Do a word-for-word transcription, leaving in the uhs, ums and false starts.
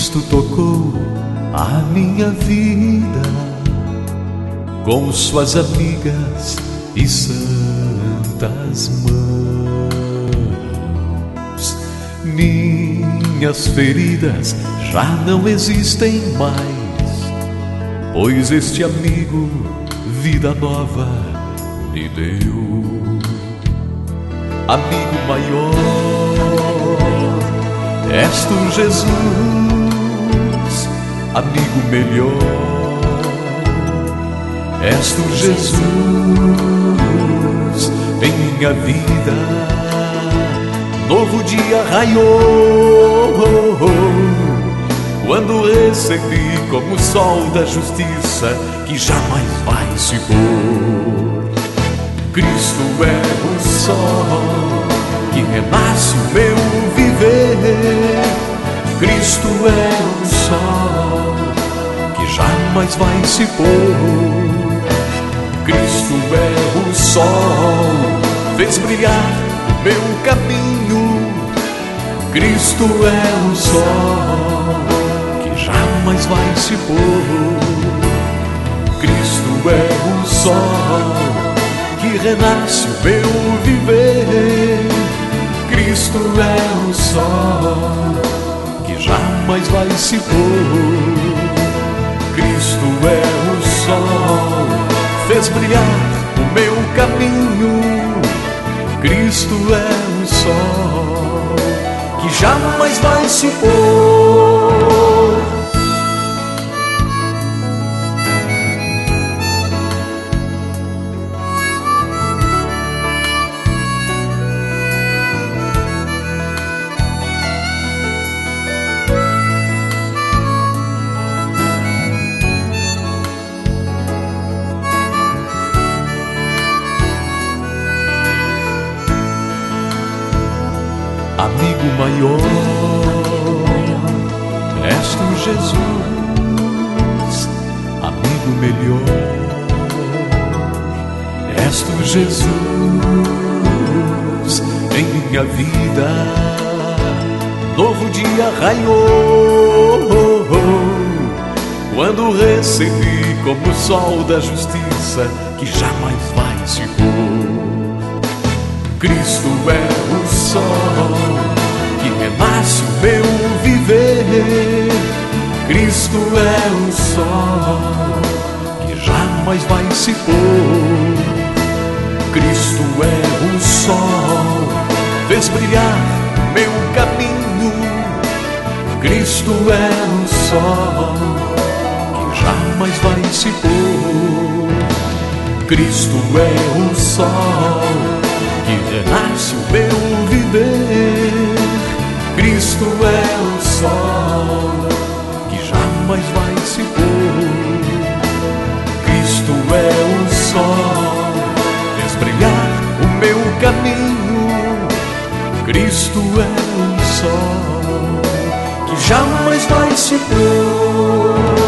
Cristo tocou a minha vida com suas amigas e santas mãos. Minhas feridas já não existem mais, pois este amigo vida nova me deu. Amigo maior, és tu, Jesus, amigo melhor, és tu, Jesus, em minha vida. Novo dia raiou quando recebi como o sol da justiça que jamais vai se pôr. Cristo é o sol que renasce o meu viver. Cristo é o sol que jamais vai se pôr. Cristo é o sol, fez brilhar o meu caminho. Cristo é o sol que jamais vai se pôr. Cristo é o sol que renasce o meu viver. Cristo é o sol que jamais vai se pôr. Cristo é o sol, fez brilhar o meu caminho. Cristo é o sol que jamais vai se pôr. Amigo maior, és tu, Jesus, amigo melhor, és tu, Jesus, em minha vida. Novo dia raiou quando recebi como o sol da justiça que jamais vai se pôr. Cristo é o sol que renasce o meu viver. Cristo é o sol que jamais vai se pôr. Cristo é o sol, fez brilhar o meu caminho. Cristo é o sol que jamais vai se pôr. Cristo é o sol que renasce o meu viver. Cristo é o sol que jamais vai se pôr. Cristo é o sol, fez brilhar o meu caminho. Cristo é o sol que jamais vai se pôr.